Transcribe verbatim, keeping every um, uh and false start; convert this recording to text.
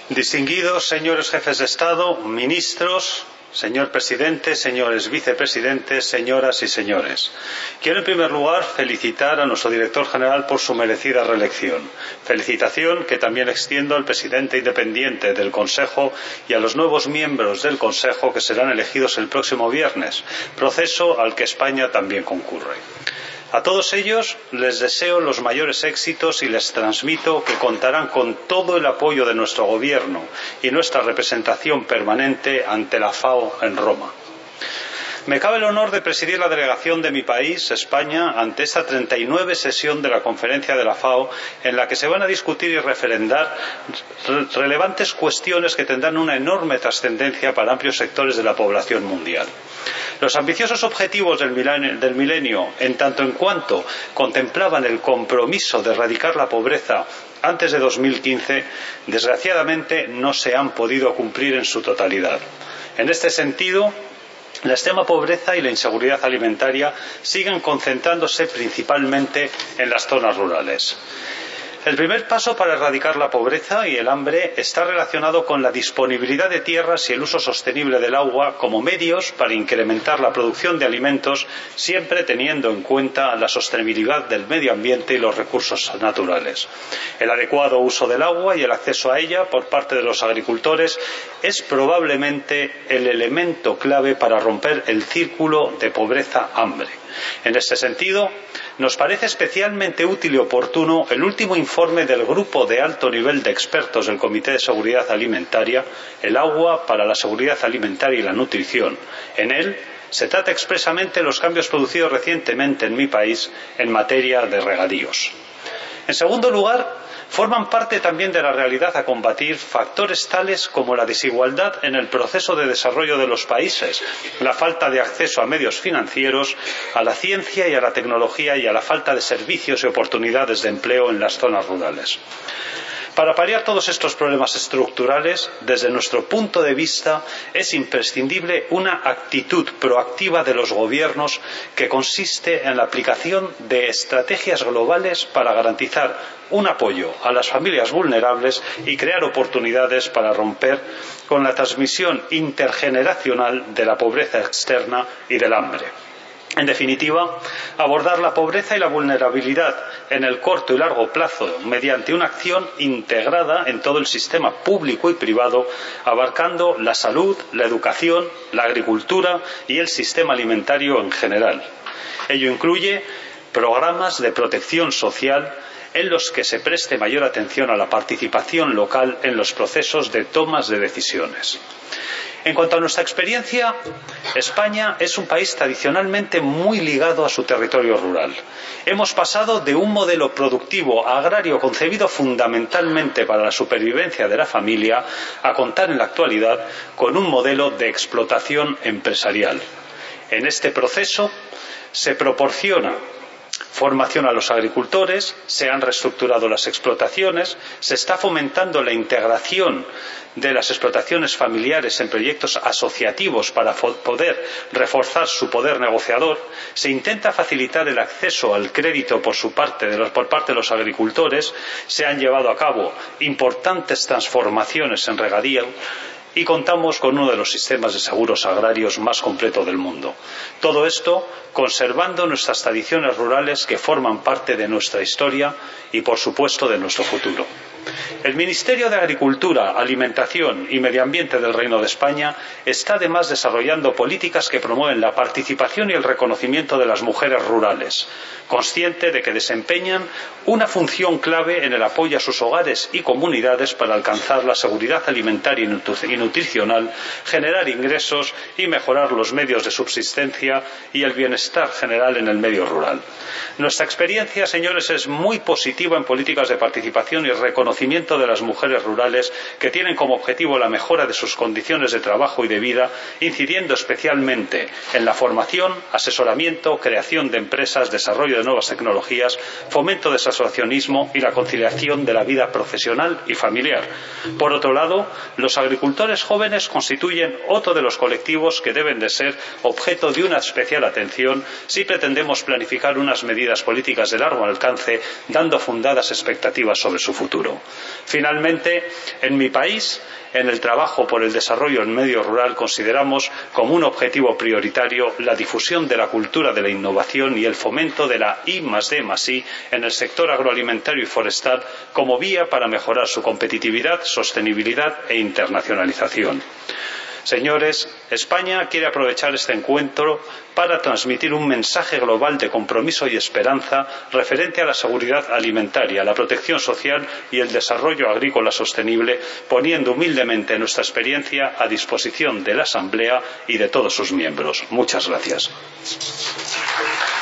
Distinguidos señores jefes de Estado, ministros, señor presidente, señores vicepresidentes, señoras y señores. Quiero en primer lugar felicitar a nuestro director general por su merecida reelección. Felicitación que también extiendo al presidente independiente del Consejo y a los nuevos miembros del Consejo que serán elegidos el próximo viernes, proceso al que España también concurre. A todos ellos les deseo los mayores éxitos y les transmito que contarán con todo el apoyo de nuestro Gobierno y nuestra representación permanente ante la FAO en Roma. Me cabe el honor de presidir la delegación de mi país, España, ante esta treinta y nueve sesión de la Conferencia de la FAO, en la que se van a discutir y referendar re relevantes cuestiones que tendrán una enorme trascendencia para amplios sectores de la población mundial. Los ambiciosos objetivos del milenio, del milenio, en tanto en cuanto contemplaban el compromiso de erradicar la pobreza antes de dos mil quince, desgraciadamente no se han podido cumplir en su totalidad. En este sentido, la extrema pobreza y la inseguridad alimentaria siguen concentrándose principalmente en las zonas rurales. El primer paso para erradicar la pobreza y el hambre está relacionado con la disponibilidad de tierras y el uso sostenible del agua como medios para incrementar la producción de alimentos, siempre teniendo en cuenta la sostenibilidad del medio ambiente y los recursos naturales. El adecuado uso del agua y el acceso a ella por parte de los agricultores es probablemente el elemento clave para romper el círculo de pobreza-hambre. En este sentido, nos parece especialmente útil y oportuno el último informe del Grupo de Alto Nivel de Expertos del Comité de Seguridad Alimentaria, El agua para la seguridad alimentaria y la nutrición. En él se trata expresamente de los cambios producidos recientemente en mi país en materia de regadíos. En segundo lugar, forman parte también de la realidad a combatir factores tales como la desigualdad en el proceso de desarrollo de los países, la falta de acceso a medios financieros, a la ciencia y a la tecnología y a la falta de servicios y oportunidades de empleo en las zonas rurales. Para paliar todos estos problemas estructurales, desde nuestro punto de vista, es imprescindible una actitud proactiva de los gobiernos que consiste en la aplicación de estrategias globales para garantizar un apoyo a las familias vulnerables y crear oportunidades para romper con la transmisión intergeneracional de la pobreza externa y del hambre. En definitiva, abordar la pobreza y la vulnerabilidad en el corto y largo plazo mediante una acción integrada en todo el sistema público y privado, abarcando la salud, la educación, la agricultura y el sistema alimentario en general. Ello incluye programas de protección social en los que se preste mayor atención a la participación local en los procesos de tomas de decisiones. En cuanto a nuestra experiencia, España es un país tradicionalmente muy ligado a su territorio rural. Hemos pasado de un modelo productivo agrario concebido fundamentalmente para la supervivencia de la familia a contar en la actualidad con un modelo de explotación empresarial. En este proceso se proporciona formación a los agricultores, se han reestructurado las explotaciones, se está fomentando la integración de las explotaciones familiares en proyectos asociativos para poder reforzar su poder negociador, se intenta facilitar el acceso al crédito por, su parte de los, por parte de los agricultores, se han llevado a cabo importantes transformaciones en regadío y contamos con uno de los sistemas de seguros agrarios más completos del mundo. Todo esto conservando nuestras tradiciones rurales que forman parte de nuestra historia y, por supuesto, de nuestro futuro. El Ministerio de Agricultura, Alimentación y Medio Ambiente del Reino de España está además desarrollando políticas que promueven la participación y el reconocimiento de las mujeres rurales, consciente de que desempeñan una función clave en el apoyo a sus hogares y comunidades para alcanzar la seguridad alimentaria y nutricional, generar ingresos y mejorar los medios de subsistencia y el bienestar general en el medio rural. Nuestra experiencia, señores, es muy positiva en políticas de participación y reconocimiento de las mujeres rurales que tienen como objetivo la mejora de sus condiciones de trabajo y de vida, incidiendo especialmente en la formación, asesoramiento, creación de empresas, desarrollo de nuevas tecnologías, fomento del asociacionismo y la conciliación de la vida profesional y familiar. Por otro lado, los agricultores jóvenes constituyen otro de los colectivos que deben de ser objeto de una especial atención si pretendemos planificar unas medidas políticas de largo alcance, dando fundadas expectativas sobre su futuro. Finalmente, en mi país, en el trabajo por el desarrollo del medio rural, consideramos como un objetivo prioritario la difusión de la cultura de la innovación y el fomento de la I más D más I en el sector agroalimentario y forestal como vía para mejorar su competitividad, sostenibilidad e internacionalización. Señores, España quiere aprovechar este encuentro para transmitir un mensaje global de compromiso y esperanza referente a la seguridad alimentaria, la protección social y el desarrollo agrícola sostenible, poniendo humildemente nuestra experiencia a disposición de la Asamblea y de todos sus miembros. Muchas gracias.